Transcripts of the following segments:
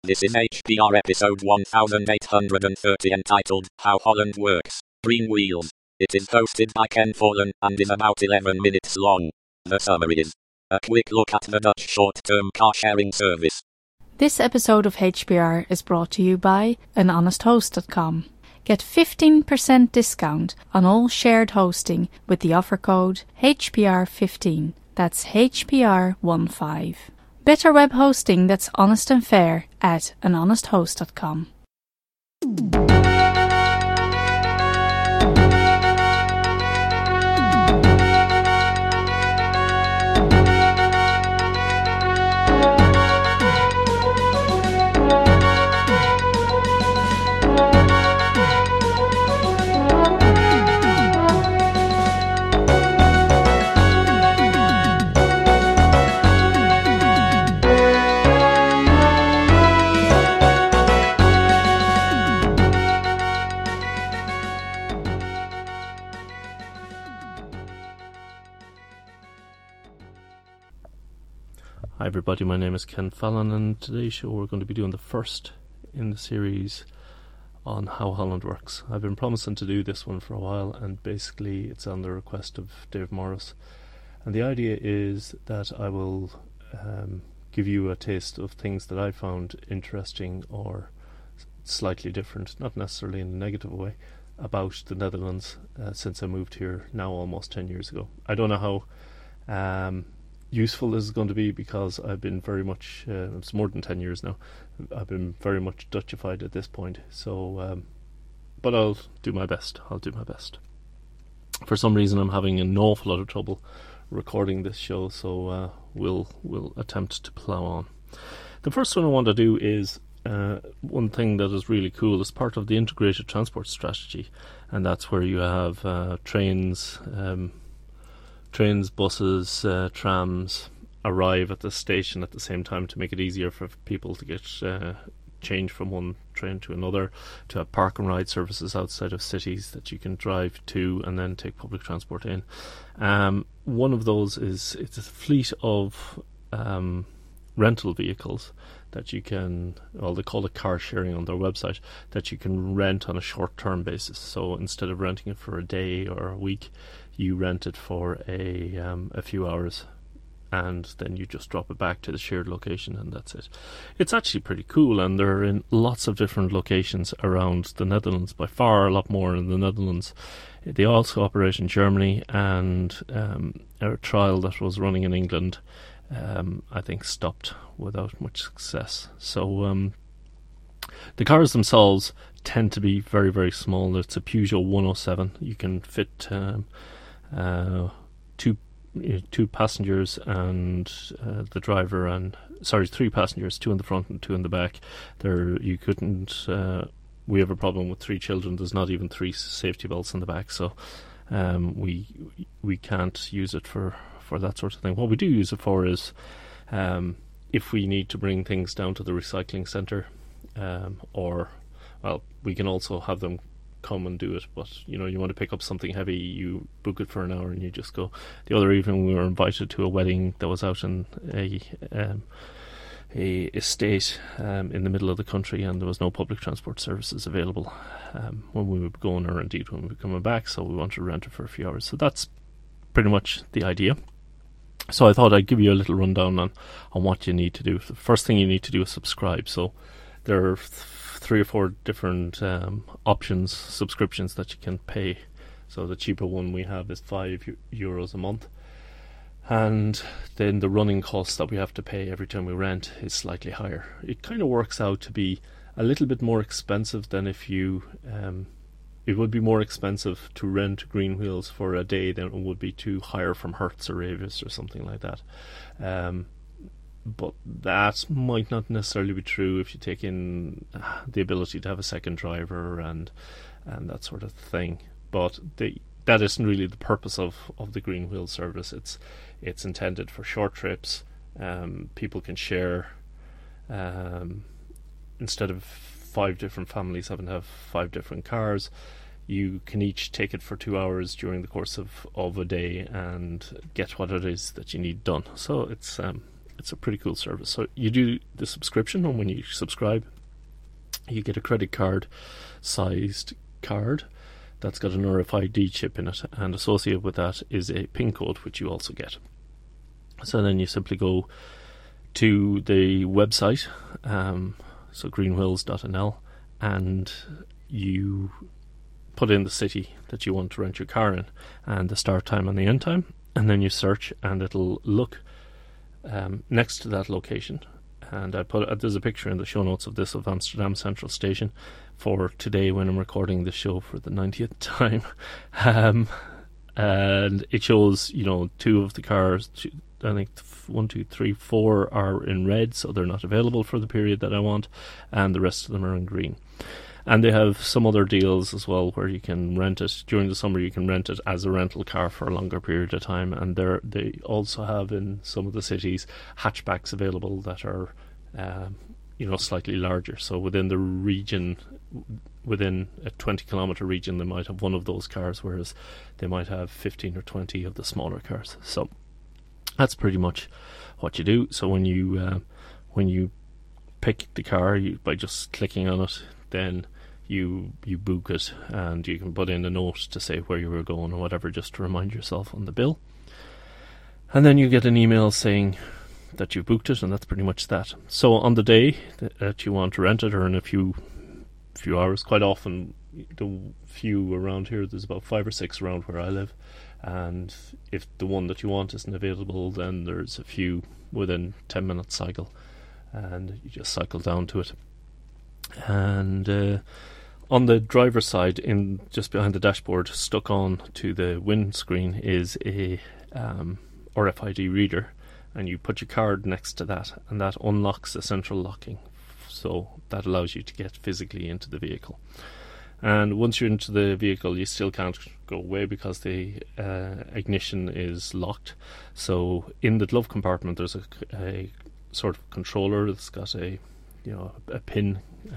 This is HPR episode 1830 entitled How Holland Works, Green Wheels. It is hosted by Ken Forlan and is about 11 minutes long. The summary is a quick look at the Dutch short-term car-sharing service. This episode of HPR is brought to you by anhonesthost.com. Get 15% discount on all shared hosting with the offer code HPR15. That's HPR15. Better web hosting that's honest and fair at anhonesthost.com. Hi everybody, my name is Ken Fallon, and today's show we're going to be doing the first in the series on how Holland works. I've been promising to do this one for a while, and basically it's on the request of Dave Morris. And the idea is that I will give you a taste of things that I found interesting or slightly different, not necessarily in a negative way, about the Netherlands since I moved here now almost 10 years ago. I don't know how useful this is going to be, because I've been very much it's more than 10 years now. I've been very much Dutchified at this point, so but I'll do my best. For some reason I'm having an awful lot of trouble recording this show, so we'll attempt to plough on. The first one I want to do is one thing that is really cool as part of the integrated transport strategy, and that's where you have trains, buses, trams arrive at the station at the same time to make it easier for people to get change from one train to another, to have park and ride services outside of cities that you can drive to and then take public transport in. One of those is it's a fleet of rental vehicles that you can, well, they call it car sharing on their website, that you can rent on a short-term basis. So instead of renting it for a day or a week, you rent it for a few hours, and then you just drop it back to the shared location, and that's it. It's actually pretty cool, and they're in lots of different locations around the Netherlands, by far a lot more in the Netherlands. They also operate in Germany, and a trial that was running in England I think stopped without much success. So the cars themselves tend to be very, very small. It's a Peugeot 107. You can fit two passengers and the driver, and three passengers, two in the front and two in the back. You couldn't. We have a problem with three children. There's not even three safety belts in the back, so we can't use it for that sort of thing. What we do use it for is if we need to bring things down to the recycling centre, or, well, we can also have them come and do it, but you want to pick up something heavy, you book it for an hour and you just go. The other evening we were invited to a wedding that was out in a estate in the middle of the country, and there was no public transport services available when we were going, or indeed when we were coming back, so we wanted to rent it for a few hours. So that's pretty much the idea. So I thought I'd give you a little rundown on what you need to do. The first thing you need to do is subscribe. So there are 3 or 4 different options, subscriptions that you can pay. So the cheaper one we have is €5 a month, and then the running costs that we have to pay every time we rent is slightly higher. It kind of works out to be a little bit more expensive than if you it would be more expensive to rent Green Wheels for a day than it would be to hire from Hertz or Avis or something like that. But that might not necessarily be true if you take in the ability to have a second driver and that sort of thing. But that isn't really the purpose of the Green Wheel service. It's intended for short trips. People can share, instead of 5 different families having to have 5 different cars. You can each take it for 2 hours during the course of a day and get what it is that you need done. So it's it's a pretty cool service. So you do the subscription, and when you subscribe, you get a credit card sized card that's got an RFID chip in it, and associated with that is a PIN code, which you also get. So then you simply go to the website, so greenwheels.nl, and you put in the city that you want to rent your car in, and the start time and the end time, and then you search, and it'll look next to that location. And I put there's a picture in the show notes of this, of Amsterdam Central Station for today when I'm recording the show for the 90th time. And it shows, two of the cars, I think 1, 2, 3, 4 are in red, so they're not available for the period that I want, and the rest of them are in green. And they have some other deals as well where you can rent it during the summer. You can rent it as a rental car for a longer period of time, and they also have in some of the cities hatchbacks available that are slightly larger. So within the region, within a 20-kilometre region, they might have one of those cars, whereas they might have 15 or 20 of the smaller cars. So that's pretty much what you do. So when you pick the car, by just clicking on it, then you book it, and you can put in a note to say where you were going or whatever, just to remind yourself on the bill. And then you get an email saying that you booked it, and that's pretty much that. So on the day that you want to rent it, or in a few hours, quite often the few around here, there's about 5 or 6 around where I live, and if the one that you want isn't available, then there's a few within 10 minutes cycle, and you just cycle down to it. And on the driver's side, in just behind the dashboard, stuck on to the windscreen, is a RFID reader, and you put your card next to that, and that unlocks the central locking, so that allows you to get physically into the vehicle. And once you're into the vehicle, you still can't go away because the ignition is locked. So in the glove compartment, there's a sort of controller that's got a pin,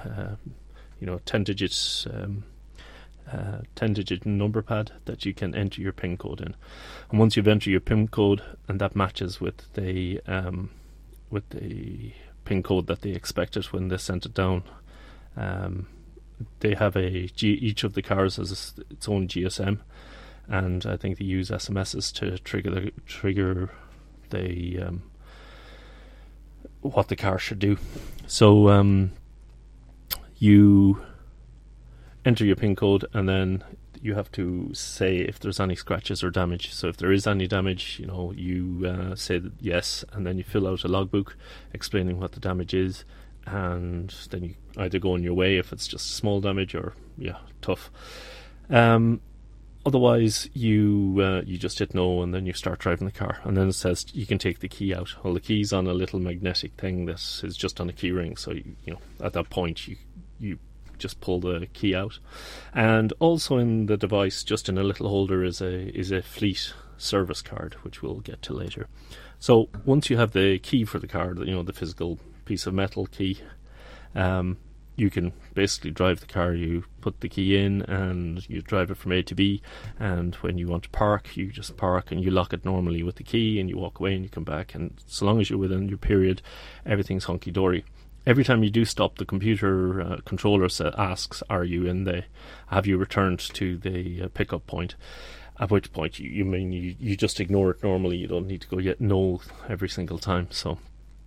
10-digit number pad that you can enter your PIN code in. And once you've entered your PIN code, and that matches with the PIN code that they expected when they sent it down, they have each of the cars has its own GSM, and I think they use SMSs to trigger the what the car should do. So you enter your PIN code, and then you have to say if there's any scratches or damage. So if there is any damage, you say that yes, and then you fill out a logbook explaining what the damage is, and then you either go on your way if it's just small damage, or tough. Otherwise, you just hit no, and then you start driving the car. And then it says you can take the key out. Well, the key's on a little magnetic thing that is just on a key ring. So at that point, you just pull the key out. And also in the device, just in a little holder, is a fleet service card, which we'll get to later. So once you have the key for the car, the physical piece of metal key, you can basically drive the car. You put the key in and you drive it from A to B, and when you want to park, you just park and you lock it normally with the key, and you walk away and you come back, and so long as you're within your period, everything's hunky-dory. Every time you do stop, the computer controller asks, have you returned to the pickup point? At which point you just ignore it normally. You don't need to go yet no every single time. So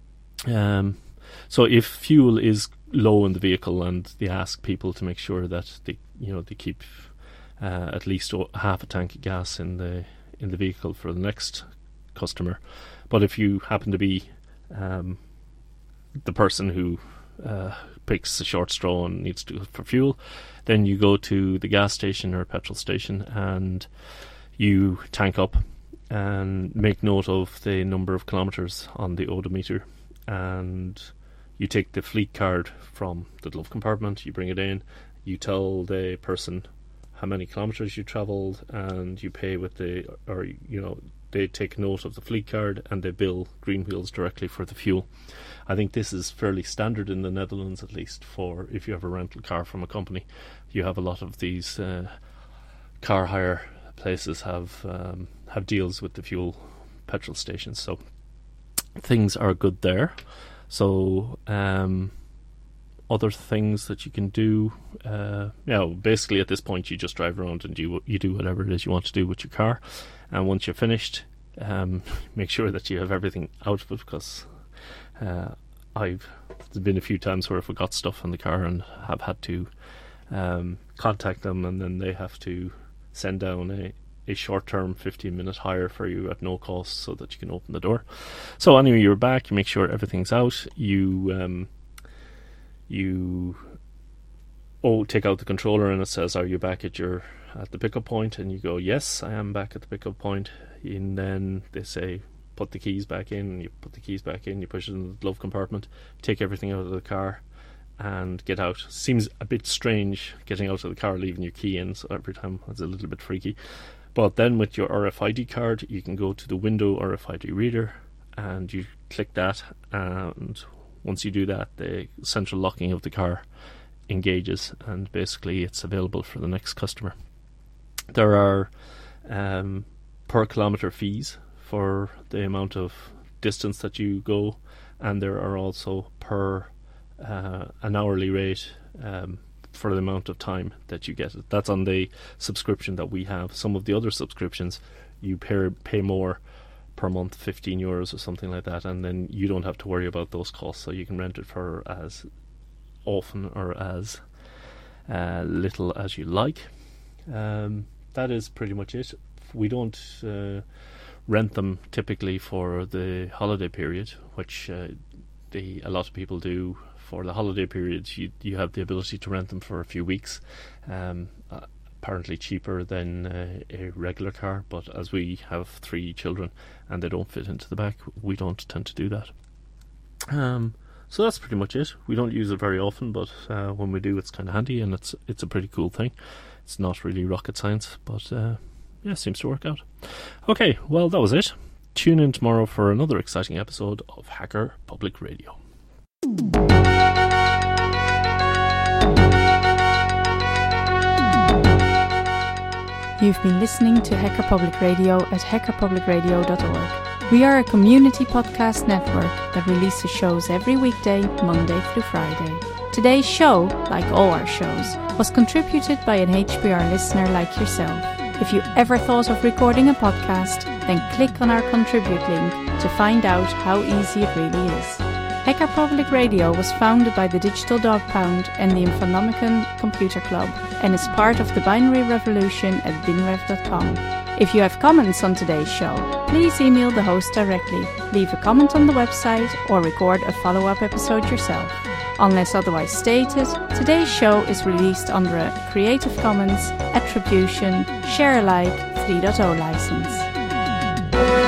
if fuel is low in the vehicle, and they ask people to make sure that they keep at least half a tank of gas in the vehicle for the next customer. But if you happen to be the person who picks a short straw and needs to go for fuel, then you go to the gas station or petrol station and you tank up and make note of the number of kilometres on the odometer, and you take the fleet card from the glove compartment, you bring it in, you tell the person how many kilometres you travelled, and you pay with they take note of the fleet card and they bill Greenwheels directly for the fuel. I think this is fairly standard in the Netherlands, at least, for if you have a rental car from a company. You have a lot of these car hire places have deals with the fuel petrol stations. So things are good there. So other things that you can do, basically at this point you just drive around and you do whatever it is you want to do with your car, and once you're finished, make sure that you have everything out of it, because there's been a few times where I forgot stuff in the car and have had to contact them, and then they have to send down a short-term 15-minute hire for you at no cost so that you can open the door. So anyway, you're back, you make sure everything's out, you take out the controller and it says, are you back at the pickup point? And you go, yes, I am back at the pickup point. And then they say, put the keys back in. You put the keys back in, you push it in the glove compartment, take everything out of the car and get out. Seems a bit strange getting out of the car, leaving your key in, so every time it's a little bit freaky. But then with your RFID card, you can go to the window RFID reader and you click that, and once you do that, the central locking of the car engages, and basically it's available for the next customer. There are per kilometre fees for the amount of distance that you go, and there are also per an hourly rate for the amount of time that you get it. That's on the subscription that we have. Some of the other subscriptions you pay more per month, 15 euros or something like that, and then you don't have to worry about those costs, so you can rent it for as often or as little as you like. That is pretty much it. We don't rent them typically for the holiday period, which a lot of people do. For the holiday periods, you have the ability to rent them for a few weeks, apparently cheaper than a regular car, but as we have 3 children and they don't fit into the back, we don't tend to do that. So that's pretty much it. We don't use it very often, but when we do, it's kind of handy, and it's a pretty cool thing. It's not really rocket science, but it seems to work out. Okay, well, that was it. Tune in tomorrow for another exciting episode of Hacker Public Radio. You've been listening to Hacker Public Radio at hackerpublicradio.org. We are a community podcast network that releases shows every weekday, Monday through Friday. Today's show, like all our shows, was contributed by an HPR listener like yourself. If you ever thought of recording a podcast, then click on our contribute link to find out how easy it really is. Hacker Public Radio was founded by the Digital Dog Pound and the Infonomicon Computer Club, and is part of the binary revolution at binrev.com. If you have comments on today's show, please email the host directly, leave a comment on the website, or record a follow-up episode yourself. Unless otherwise stated, today's show is released under a Creative Commons Attribution Share Alike 3.0 license.